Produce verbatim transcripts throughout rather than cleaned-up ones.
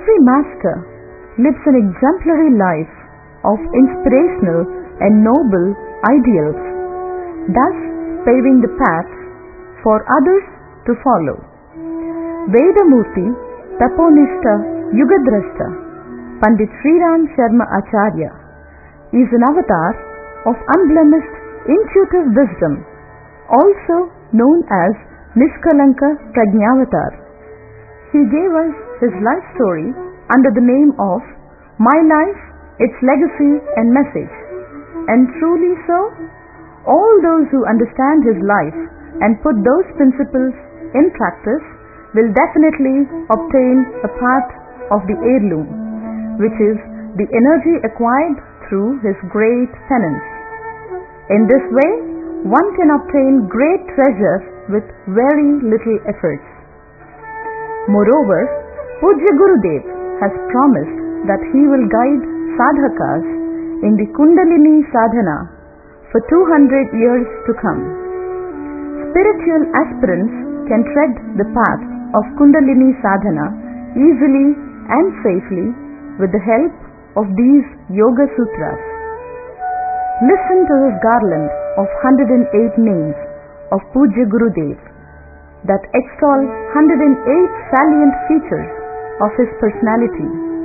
Every master lives an exemplary life of inspirational and noble ideals, thus paving the path for others to follow. Vedamurti Taponishta Yugadrashta Pandit Sriram Sharma Acharya is an avatar of unblemished intuitive wisdom, also known as Nishkalanka Prajnavatar. He gave us his life story under the name of My Life, Its Legacy and Message. And truly so, all those who understand his life and put those principles in practice will definitely obtain a part of the heirloom, which is the energy acquired through his great penance. In this way, one can obtain great treasure with very little efforts. Moreover, Pujya Gurudev has promised that he will guide sadhakas in the Kundalini sadhana for two hundred years to come. Spiritual aspirants can tread the path of Kundalini sadhana easily and safely with the help of these Yoga Sutras. Listen to this garland of one hundred eight names of Pujya Gurudev that extol one hundred eight salient features of his personality.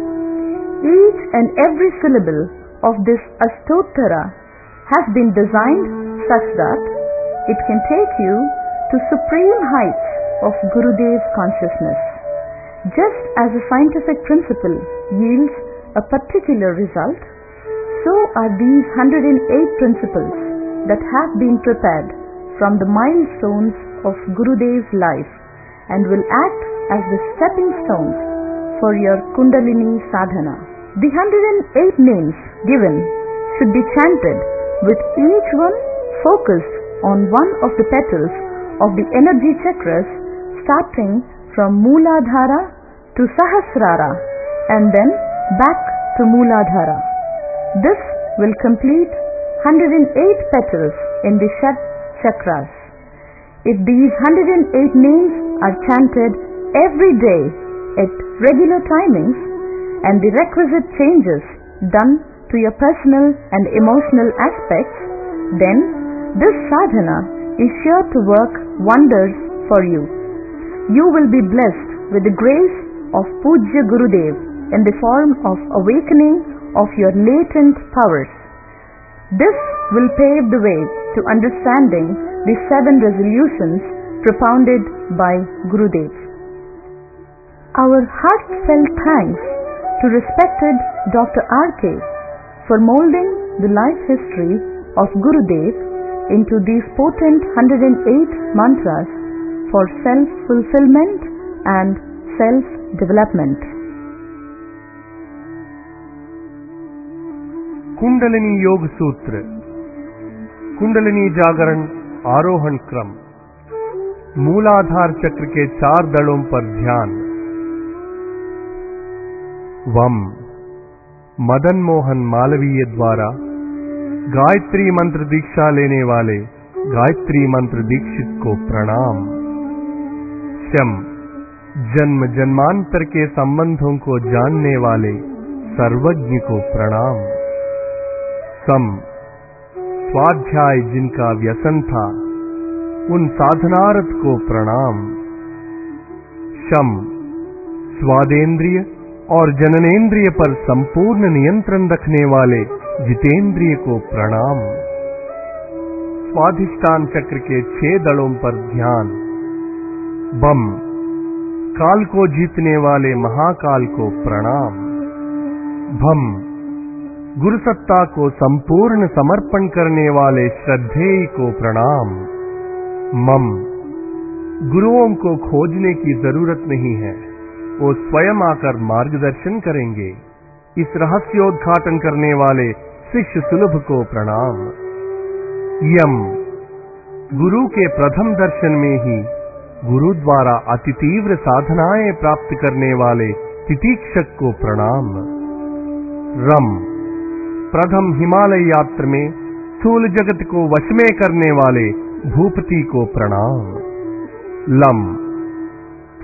Each and every syllable of this Astottara has been designed such that it can take you to supreme heights of Gurudev's consciousness. Just as a scientific principle yields a particular result, so are these one hundred eight principles that have been prepared from the milestones of Gurudev's life and will act as the stepping stones for your Kundalini sadhana. The one hundred eight names given should be chanted with each one focused on one of the petals of the energy chakras, starting from Mooladhara to Sahasrara and then back to Mooladhara. This will complete one hundred eight petals in the Shat chakras. If these one hundred eight names are chanted every day at regular timings and the requisite changes done to your personal and emotional aspects, then this sadhana is sure to work wonders for you. You will be blessed with the grace of Pujya Gurudev in the form of awakening of your latent powers. This will pave the way to understanding the seven resolutions propounded by Gurudev. Our heartfelt thanks to respected Doctor R K for molding the life history of Gurudev into these potent one hundred eight mantras for self-fulfillment and self-development. Kundalini योग सूत्र, कुंडलिनी जागरण आरोहण क्रम, मूलाधार चक्र के चार दलों पर ध्यान। वम मदन मोहन मालवीय द्वारा गायत्री मंत्र दीक्षा लेने वाले गायत्री मंत्र दीक्षित को प्रणाम। शम जन्म जन्मांतर के संबंधों को जानने वाले सर्वज्ञ को प्रणाम। सम स्वाध्याय जिनका व्यसन था उन साधनारत को प्रणाम। शम स्वादेंद्रिय और जननेंद्रिय पर संपूर्ण नियंत्रण रखने वाले जितेंद्रिय को प्रणाम। स्वाधिष्ठान चक्र के छह दलों पर ध्यान। बम काल को जीतने वाले महाकाल को प्रणाम। भम गुरुसत्ता को संपूर्ण समर्पण करने वाले श्रद्धेय को प्रणाम। मम गुरुओं को खोजने की जरूरत नहीं है, वो स्वयं आकर मार्गदर्शन करेंगे। इस रहस्योद्घाटन करने वाले शिष्य सुलभ को प्रणाम। यम गुरु के प्रथम दर्शन में ही गुरु द्वारा अति तीव्र साधनाएं प्राप्त करने वाले तितीक्षक को प्रणाम। रम प्रथम हिमालय यात्रा में स्थूल जगत को वश में करने वाले भूपति को प्रणाम। लम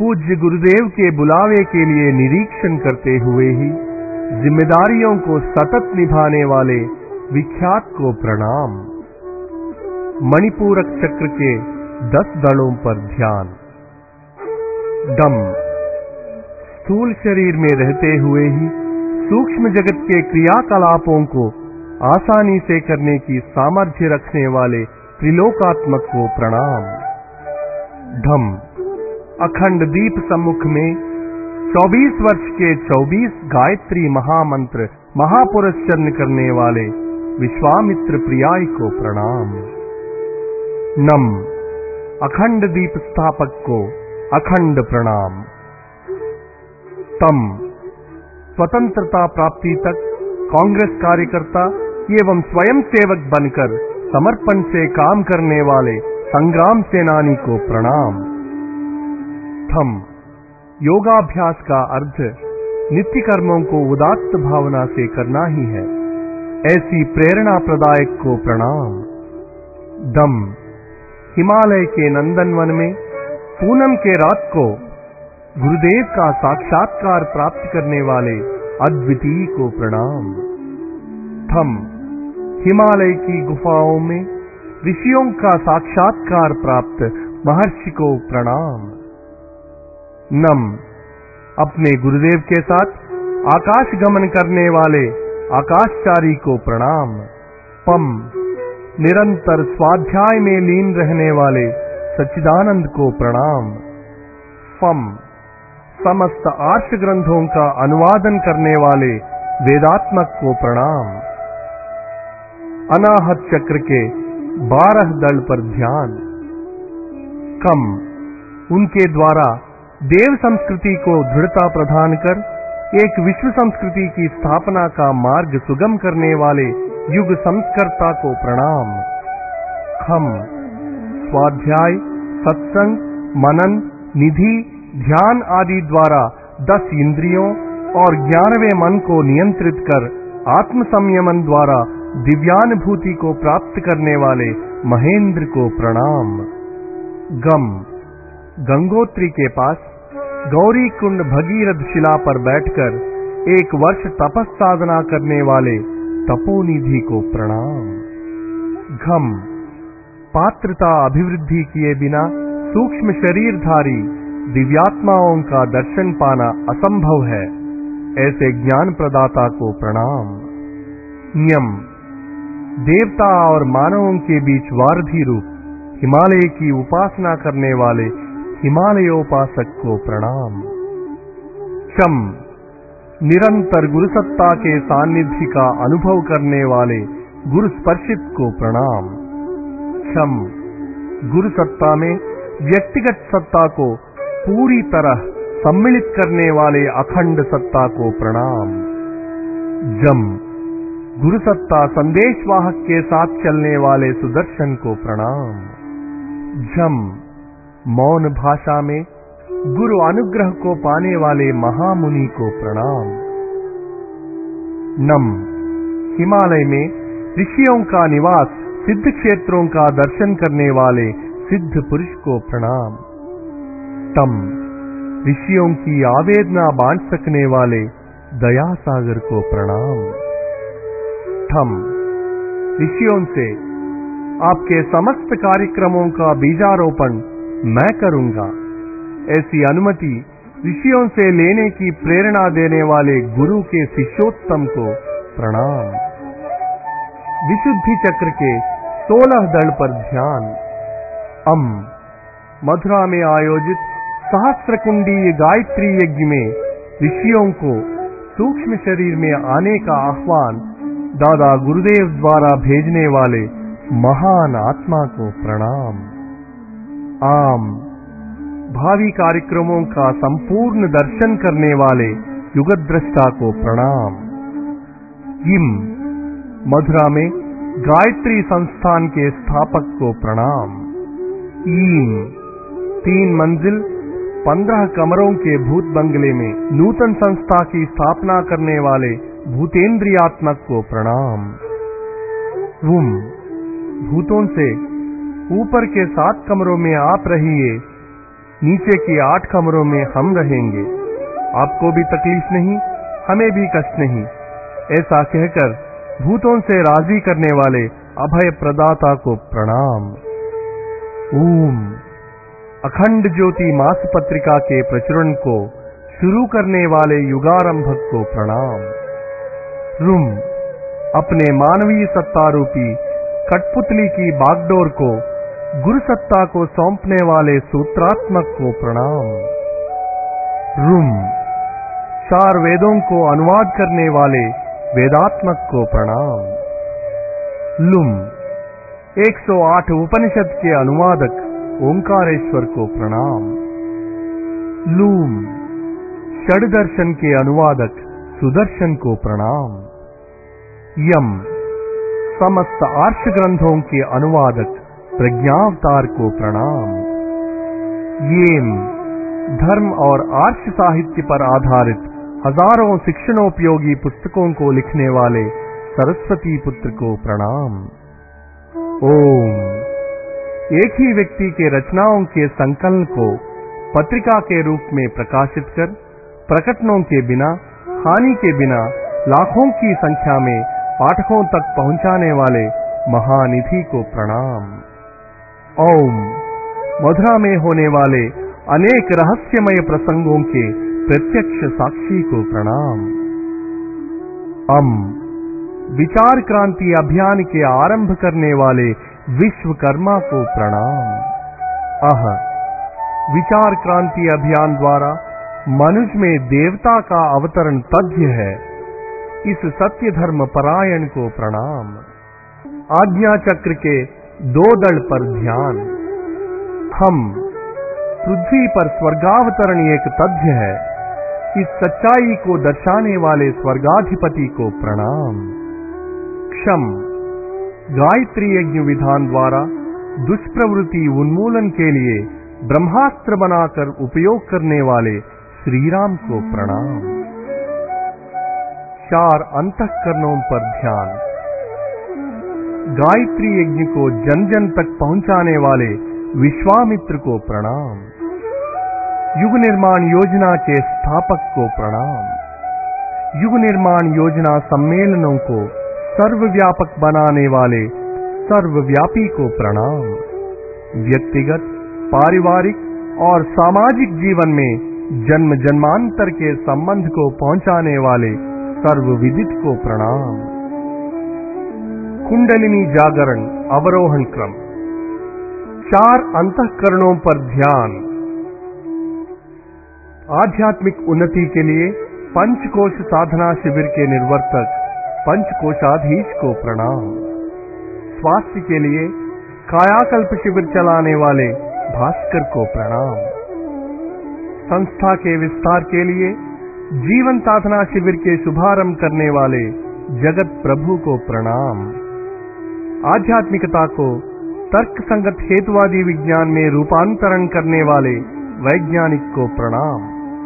पूज्य गुरुदेव के बुलावे के लिए निरीक्षण करते हुए ही जिम्मेदारियों को सतत निभाने वाले विख्यात को प्रणाम। मणिपूरक चक्र के दस दलों पर ध्यान। दम, स्थूल शरीर में रहते हुए ही सूक्ष्म जगत के क्रियाकलापों को आसानी से करने की सामर्थ्य रखने वाले त्रिलोकात्मक को प्रणाम। ढम, अखंड दीप सम्मुख में चौबीस वर्ष के चौबीस गायत्री महामंत्र महापुरस्चरण करने वाले विश्वामित्र प्रियाय को प्रणाम। नम, अखंड दीप स्थापक को अखंड प्रणाम। तम, स्वतंत्रता प्राप्ति तक कांग्रेस कार्यकर्ता एवं स्वयं सेवक बनकर समर्पण से काम करने वाले संग्राम सेनानी को प्रणाम। थम, योगाभ्यास का अर्थ नित्य कर्मों को उदात्त भावना से करना ही है, ऐसी प्रेरणा प्रदायक को प्रणाम। दम, हिमालय के नंदनवन में पूनम के रात को गुरुदेव का साक्षात्कार प्राप्त करने वाले अद्वितीय को प्रणाम। थम, हिमालय की गुफाओं में ऋषियों का साक्षात्कार प्राप्त महर्षि को प्रणाम। नम, अपने गुरुदेव के साथ आकाश गमन करने वाले आकाशचारी को प्रणाम। पम, निरंतर स्वाध्याय में लीन रहने वाले सच्चिदानंद को प्रणाम। फम, समस्त आर्ष ग्रंथों का अनुवादन करने वाले वेदात्मक को प्रणाम। अनाहत चक्र के बारह दल पर ध्यान। कम, उनके द्वारा देव संस्कृति को दृढ़ता प्रदान कर एक विश्व संस्कृति की स्थापना का मार्ग सुगम करने वाले युग संस्कर्ता को प्रणाम। खम, स्वाध्याय, सत्संग, मनन, निधि, ध्यान आदि द्वारा दस इंद्रियों और ग्यारहवें मन को नियंत्रित कर आत्म संयमन द्वारा दिव्यानुभूति को प्राप्त करने वाले महेंद्र को प्रणाम। गम, गंगोत्री के पास गौरी कुंड भगीरथ शिला पर बैठकर एक वर्ष तपस साधना करने वाले तपोनिधि को प्रणाम। घम, पात्रता अभिवृद्धि किए बिना सूक्ष्म शरीरधारी दिव्यात्माओं का दर्शन पाना असंभव है, ऐसे ज्ञान प्रदाता को प्रणाम। न्यम, देवता और मानवों के बीच वारधि रूप हिमालय की उपासना करने वाले हिमालयोपासक को प्रणाम। शम, निरंतर गुरुसत्ता के सानिध्य का अनुभव करने वाले गुरु स्पर्शित को प्रणाम। शम, गुरुसत्ता में व्यक्तिगत सत्ता को पूरी तरह सम्मिलित करने वाले अखंड सत्ता को प्रणाम। जम, गुरुसत्ता संदेशवाहक के साथ चलने वाले सुदर्शन को प्रणाम। झम, मौन भाषा में गुरु अनुग्रह को पाने वाले महामुनि को प्रणाम। नम, हिमालय में ऋषियों का निवास सिद्ध क्षेत्रों का दर्शन करने वाले सिद्ध पुरुष को प्रणाम। तम, ऋषियों की आवेदना बांट सकने वाले दया सागर को प्रणाम। थम, ऋषियों से आपके समस्त कार्यक्रमों का बीजारोपण मैं करूंगा, ऐसी अनुमति ऋषियों से लेने की प्रेरणा देने वाले गुरु के शिष्योत्तम को प्रणाम। विशुद्धि चक्र के सोलह दल पर ध्यान। अम, मथुरा में आयोजित सहस्त्रकुंडीय गायत्री यज्ञ में ऋषियों को सूक्ष्म शरीर में आने का आह्वान दादा गुरुदेव द्वारा भेजने वाले महान आत्मा को प्रणाम। आम, भावी कार्यक्रमों का संपूर्ण दर्शन करने वाले युगद्रष्टा को प्रणाम। इम, मथुरा में गायत्री संस्थान के स्थापक को प्रणाम। ईम, तीन मंजिल पंद्रह कमरों के भूत बंगले में नूतन संस्था की स्थापना करने वाले भूतेंद्रियात्मक को प्रणाम। वुम, भूतों से ऊपर के सात कमरों में आप रहिए नीचे के आठ कमरों में हम रहेंगे, आपको भी तकलीफ नहीं, हमें भी कष्ट नहीं। ऐसा कहकर भूतों से राजी करने वाले अभय प्रदाता को प्रणाम। ओम। अखंड ज्योति मास पत्रिका के प्रचुरण को शुरू करने वाले युगारंभक को प्रणाम। रुम। अपने मानवीय सत्ता रूपी कठपुतली की बागडोर को गुरु सत्ता को सौंपने वाले सूत्रात्मक को प्रणाम। रुम। चार वेदों को अनुवाद करने वाले वेदात्मक को प्रणाम। लुम। एक सौ आठ उपनिषद के अनुवादक ओंकारेश्वर को प्रणाम। लूम। षड दर्शन के अनुवादक सुदर्शन को प्रणाम। यम। समस्त आर्ष ग्रंथों के अनुवादक प्रज्ञावतार को प्रणाम। येम। धर्म और आर्ष साहित्य पर आधारित हजारों शिक्षणोपयोगी पुस्तकों को लिखने वाले सरस्वती पुत्र को प्रणाम। ओम। एक ही व्यक्ति के रचनाओं के संकलन को पत्रिका के रूप में प्रकाशित कर प्रकटनों के बिना, हानि के बिना लाखों की संख्या में पाठकों तक पहुंचाने वाले महानिधि को प्रणाम। ओम। मथुरा में होने वाले अनेक रहस्यमय प्रसंगों के प्रत्यक्ष साक्षी को प्रणाम। अम। विचार क्रांति अभियान के आरंभ करने वाले विश्वकर्मा को प्रणाम। अह। विचार क्रांति अभियान द्वारा मनुष्य में देवता का अवतरण तथ्य है, इस सत्य धर्म परायण को प्रणाम। आज्ञा चक्र के दो दल पर ध्यान। हम। पृथ्वी पर स्वर्गावतरण एक तथ्य है, इस सच्चाई को दर्शाने वाले स्वर्गाधिपति को प्रणाम। क्षम। गायत्री यज्ञ विधान द्वारा दुष्प्रवृत्ति उन्मूलन के लिए ब्रह्मास्त्र बनाकर उपयोग करने वाले श्री राम को प्रणाम। चार अंतःकरणों पर ध्यान। गायत्री यज्ञ को जन जन तक पहुंचाने वाले विश्वामित्र को प्रणाम। युग निर्माण योजना के स्थापक को प्रणाम। युग निर्माण योजना सम्मेलनों को सर्वव्यापक बनाने वाले सर्वव्यापी को प्रणाम। व्यक्तिगत, पारिवारिक और सामाजिक जीवन में जन्म जन्मांतर के संबंध को पहुंचाने वाले सर्वविदित को प्रणाम। कुंडलिनी जागरण अवरोहण क्रम। चार अंतःकरणों पर ध्यान। आध्यात्मिक उन्नति के लिए पंचकोश साधना शिविर के निर्वर्तक पंचकोशाधीश को प्रणाम। स्वास्थ्य के लिए कायाकल्प शिविर चलाने वाले भास्कर को प्रणाम। संस्था के विस्तार के लिए जीवन साधना शिविर के शुभारंभ करने वाले जगत प्रभु को प्रणाम। आध्यात्मिकता को तर्क संगत हेतुवादी विज्ञान में रूपांतरण करने वाले वैज्ञानिक को प्रणाम।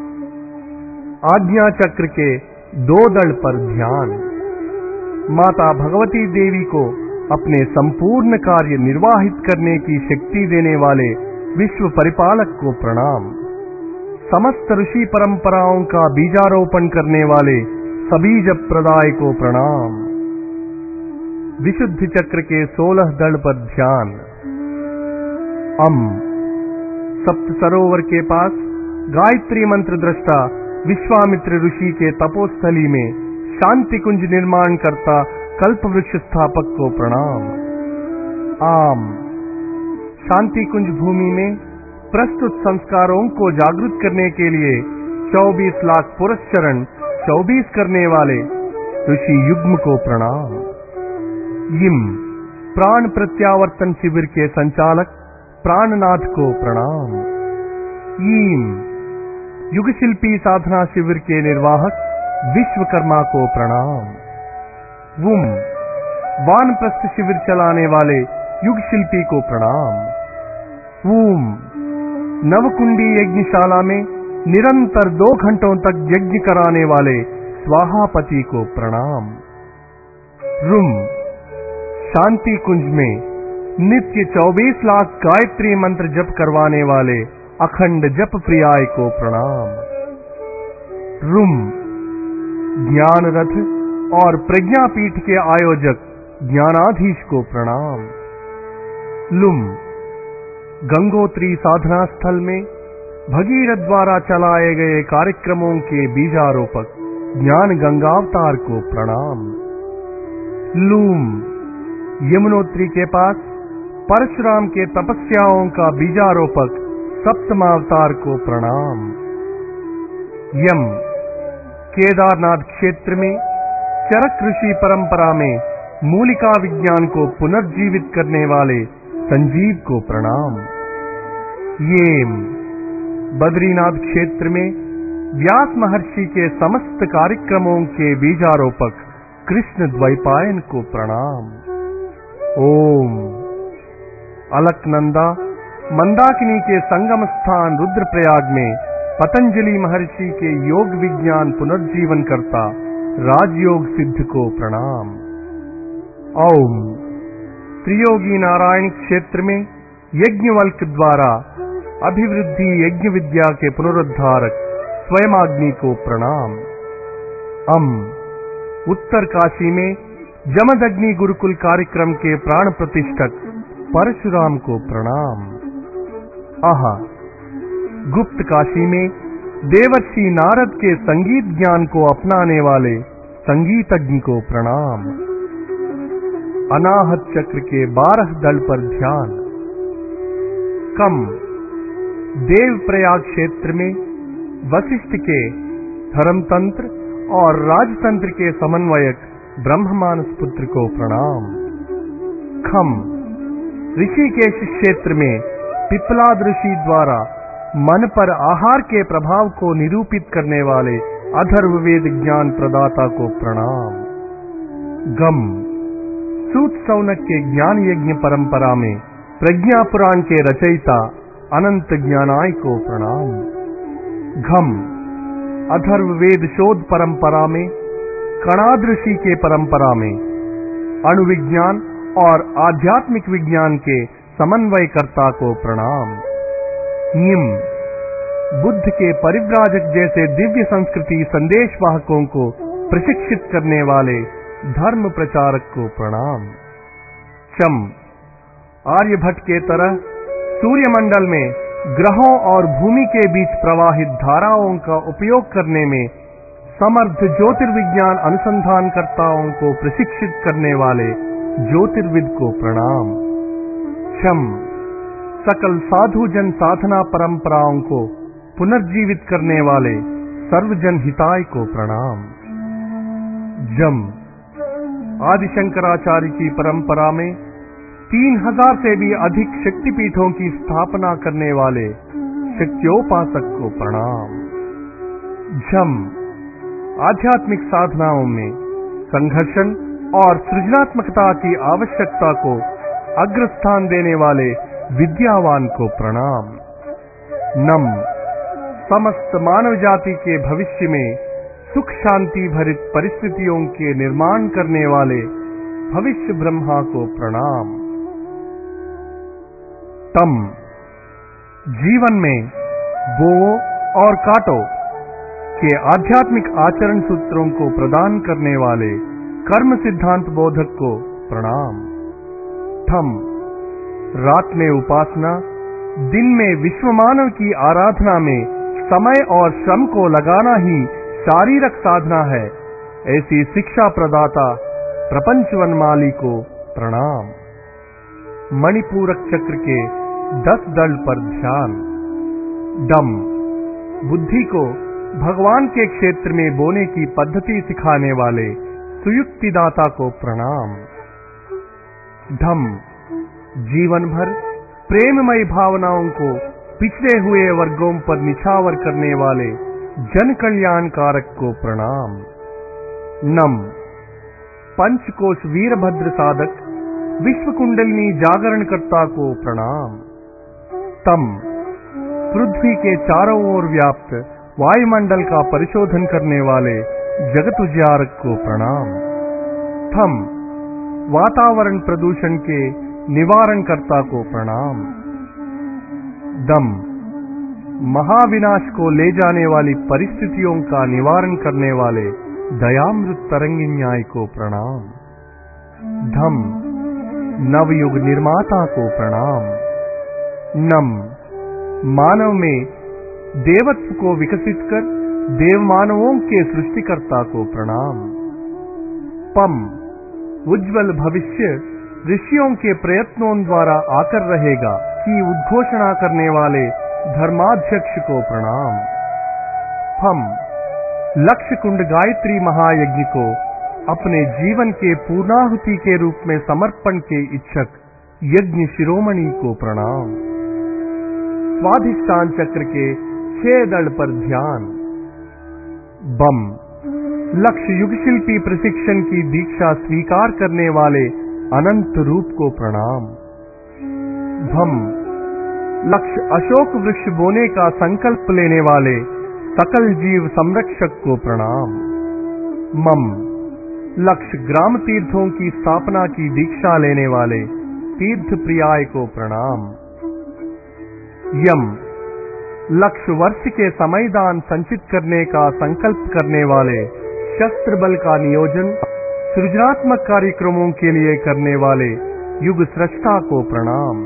आज्ञा चक्र के दो दल पर ध्यान। माता भगवती देवी को अपने संपूर्ण कार्य निर्वाहित करने की शक्ति देने वाले विश्व परिपालक को प्रणाम। समस्त ऋषि परंपराओं का बीजारोपण करने वाले सबीज प्रदाय को प्रणाम। विशुद्धि चक्र के सोलह दल पर ध्यान। अम। सप्त सरोवर के पास गायत्री मंत्र दृष्टा विश्वामित्र ऋषि के तपोस्थली में शांति कुंज निर्माण करता कल्प वृक्ष स्थापक को प्रणाम। आम। शांति कुंज भूमि में प्रस्तुत संस्कारों को जागृत करने के लिए चौबीस लाख पुरस्चरण चौबीस करने वाले ऋषि युग्म को प्रणाम। यिम। प्राण प्रत्यावर्तन शिविर के संचालक प्राणनाथ को प्रणाम। यीम। युग शिल्पी साधना शिविर के निर्वाहक विश्वकर्मा को प्रणाम। वुम। वानप्रस्थ शिविर चलाने वाले युग शिल्पी को प्रणाम। वूम। नवकुंडी यज्ञशाला में निरंतर दो घंटों तक यज्ञ कराने वाले स्वाहापति को प्रणाम। रुम। शांति कुंज में नित्य चौबीस लाख गायत्री मंत्र जप करवाने वाले अखंड जप प्रियाय को प्रणाम। रुम ज्ञान रथ और प्रज्ञापीठ के आयोजक ज्ञानाधीश को प्रणाम। लुम गंगोत्री साधना स्थल में भगीरथ द्वारा चलाए गए कार्यक्रमों के बीजारोपक ज्ञान गंगावतार को प्रणाम। लूम यमुनोत्री के पास परशुराम के तपस्याओं का बीजारोपक सप्तमावतार को प्रणाम। यम केदारनाथ क्षेत्र में चरक ऋषि परंपरा में मूलिका विज्ञान को पुनर्जीवित करने वाले संजीव को प्रणाम। येम बद्रीनाथ क्षेत्र में व्यास महर्षि के समस्त कार्यक्रमों के बीजारोपक कृष्ण द्वैपायन को प्रणाम। ओम अलकनंदा मंदाकिनी के संगम स्थान रुद्रप्रयाग में पतंजलि महर्षि के योग विज्ञान पुनर्जीवन करता राजयोग सिद्ध को प्रणाम। ओम त्रियोगी नारायण क्षेत्र में यज्ञवल्क द्वारा अभिवृद्धि यज्ञ विद्या के पुनरुद्धारक स्वयमाग्नि को प्रणाम। अम उत्तर काशी में जमदग्नि गुरुकुल कार्यक्रम के प्राण प्रतिष्ठक परशुराम को प्रणाम। आहा गुप्त काशी में देवर्षि नारद के संगीत ज्ञान को अपनाने वाले संगीतज्ञ को प्रणाम। अनाहत चक्र के बारह दल पर ध्यान। कम देवप्रयाग क्षेत्र में वशिष्ठ के धर्मतंत्र और राजतंत्र के समन्वयक ब्रह्ममानस पुत्र को प्रणाम। खम ऋषिकेश क्षेत्र में पिपलाद ऋषि द्वारा मन पर आहार के प्रभाव को निरूपित करने वाले अथर्ववेद ज्ञान प्रदाता को प्रणाम। गम सूत सौनक के ज्ञान यज्ञ परंपरा में प्रज्ञा पुराण के रचयिता अनंत ज्ञानाय को प्रणाम। घम अथर्ववेद शोध परंपरा में कणाद ऋषि के परंपरा में अणुविज्ञान और आध्यात्मिक विज्ञान के समन्वयकर्ता को प्रणाम। निम बुद्ध के परिव्राजक जैसे दिव्य संस्कृति संदेशवाहकों को प्रशिक्षित करने वाले धर्म प्रचारक को प्रणाम। चम आर्यभट्ट के तरह सूर्यमंडल में ग्रहों और भूमि के बीच प्रवाहित धाराओं का उपयोग करने में समर्थ ज्योतिर्विज्ञान अनुसंधानकर्ताओं को प्रशिक्षित करने वाले ज्योतिर्विद को प्रणाम। क्षम सकल साधु जन साधना परंपराओं को पुनर्जीवित करने वाले सर्वजन हिताय को प्रणाम। जम आदि शंकराचार्य की परंपरा में तीन हजार से भी अधिक शक्तिपीठों की स्थापना करने वाले शक्त्योपासक को प्रणाम। झम आध्यात्मिक साधनाओं में संघर्षण और सृजनात्मकता की आवश्यकता को अग्रस्थान देने वाले विद्यावान को प्रणाम। नम समस्त मानव जाति के भविष्य में सुख शांति भरित परिस्थितियों के निर्माण करने वाले भविष्य ब्रह्मा को प्रणाम। तम जीवन में बोओ और काटो के आध्यात्मिक आचरण सूत्रों को प्रदान करने वाले कर्म सिद्धांत बोधक को प्रणाम। थम रात में उपासना, दिन में विश्व मानव की आराधना में समय और श्रम को लगाना ही शारीरिक साधना है, ऐसी शिक्षा प्रदाता प्रपंचवन माली को प्रणाम। मणिपूरक चक्र के दस दल पर ध्यान। डम बुद्धि को भगवान के क्षेत्र में बोने की पद्धति सिखाने वाले सुयुक्तिदाता को प्रणाम। धम जीवन भर प्रेममयी भावनाओं को पिछड़े हुए वर्गों पर निछावर करने वाले जन कल्याणकारक को प्रणाम। नम पंचकोश वीरभद्र साधक विश्व कुंडलिनी जागरणकर्ता को प्रणाम। तम पृथ्वी के चारों ओर व्याप्त वायुमंडल का परिशोधन करने वाले जगत उजियारक को प्रणाम। थम वातावरण प्रदूषण के निवारणकर्ता को प्रणाम। दम महाविनाश को ले जाने वाली परिस्थितियों का निवारण करने वाले दयामृत तरंगी न्याय को प्रणाम। धम, नवयुग निर्माता को प्रणाम। नम, मानव में देवत्व को विकसित कर देव मानवों के सृष्टिकर्ता को प्रणाम। पम, उज्जवल भविष्य ऋषियों के प्रयत्नों द्वारा आकर रहेगा की उद्घोषणा करने वाले धर्माध्यक्ष को प्रणाम। फम, लक्ष्य कुंड गायत्री महायज्ञ को अपने जीवन के पूर्णाहुति के रूप में समर्पण के इच्छक यज्ञ शिरोमणि को प्रणाम। स्वाधिष्ठान चक्र के छह दल पर ध्यान। बम, लक्ष्य युग शिल्पी प्रशिक्षण की दीक्षा स्वीकार करने वाले अनंत रूप को प्रणाम। भम, लक्ष्य अशोक वृक्ष बोने का संकल्प लेने वाले सकल जीव संरक्षक को प्रणाम। मम, लक्ष्य ग्राम तीर्थों की स्थापना की दीक्षा लेने वाले तीर्थ प्रियाय को प्रणाम। यम, लक्ष्य वर्ष के समयदान संचित करने का संकल्प करने वाले शस्त्र बल का नियोजन सृजनात्मक कार्यक्रमों के लिए करने वाले युग सृष्टा को प्रणाम।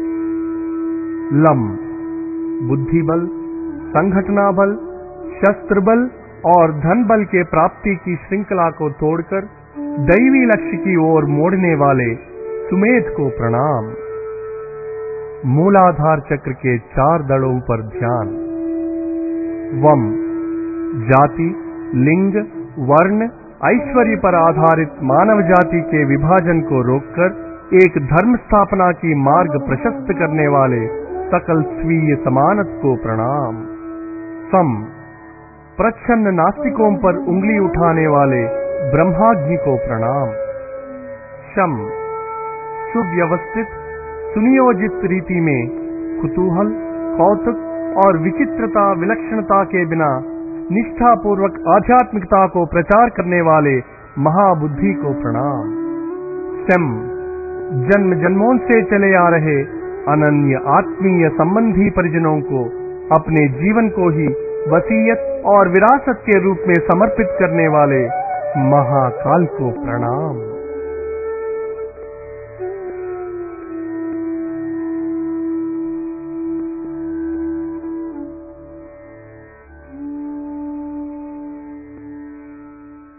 लम, बुद्धि बल, संघटना बल, शस्त्र बल और धन बल के प्राप्ति की श्रृंखला को तोड़कर दैवी लक्ष्य की ओर मोड़ने वाले सुमेध को प्रणाम। मूलाधार चक्र के चार दड़ों पर ध्यान। वम, जाति, लिंग, वर्ण, ऐश्वर्य पर आधारित मानव जाति के विभाजन को रोककर एक धर्म स्थापना की मार्ग प्रशस्त करने वाले सकल स्वीय समानत को प्रणाम। सम, प्रच्छन्न नास्तिकों पर उंगली उठाने वाले ब्रह्माग्नि को प्रणाम। शम, सुव्यवस्थित सुनियोजित रीति में कुतूहल, कौतुक और विचित्रता विलक्षणता के बिना निष्ठापूर्वक आध्यात्मिकता को प्रचार करने वाले महाबुद्धि को प्रणाम। स्टेम, जन्म जन्मों से चले आ रहे अनन्य आत्मीय संबंधी परिजनों को अपने जीवन को ही वसीयत और विरासत के रूप में समर्पित करने वाले महाकाल को प्रणाम।